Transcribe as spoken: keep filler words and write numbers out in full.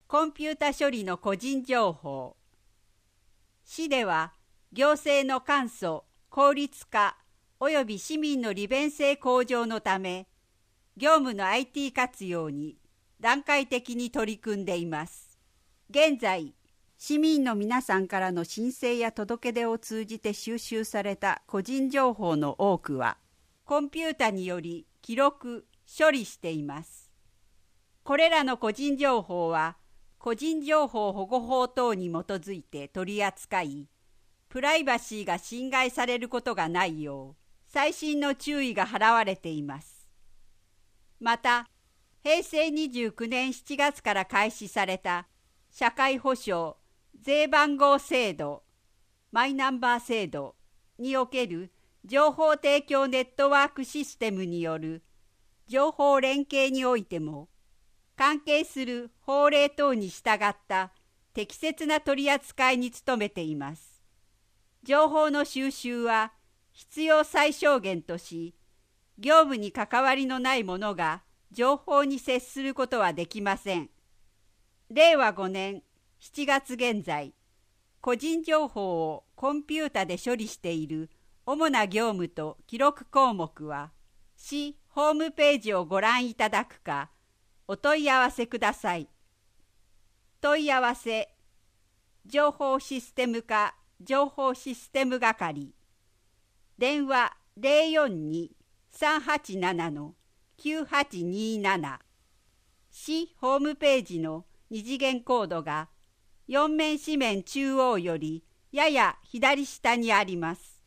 コンピュータ処理の個人情報。市では、行政の簡素、効率化及び市民の利便性向上のため、業務の アイティー 活用に段階的に取り組んでいます。現在、市民の皆さんからの申請や届け出を通じて収集された個人情報の多くは、コンピュータにより記録・処理しています。これらの個人情報は、個人情報保護法等に基づいて取り扱い、プライバシーが侵害されることがないよう、細心の注意が払われています。また、へいせいにじゅうきゅうねんしちがつから開始された社会保障税番号制度、マイナンバー制度における情報提供ネットワークシステムによる情報連携においても、関係する法令等に従った適切な取り扱いに努めています。情報の収集は必要最小限とし、業務に関わりのない者が情報に接することはできません。れいわごねんしちがつ現在、個人情報をコンピュータで処理している主な業務と記録項目は、市ホームページをご覧いただくか、お問い合わせください。問い合わせ、情報システム課情報システム係、電話 ゼロよんに さんはちなな きゅうはちになな、市ホームページの二次元コードがよん面紙面中央よりやや左下にあります。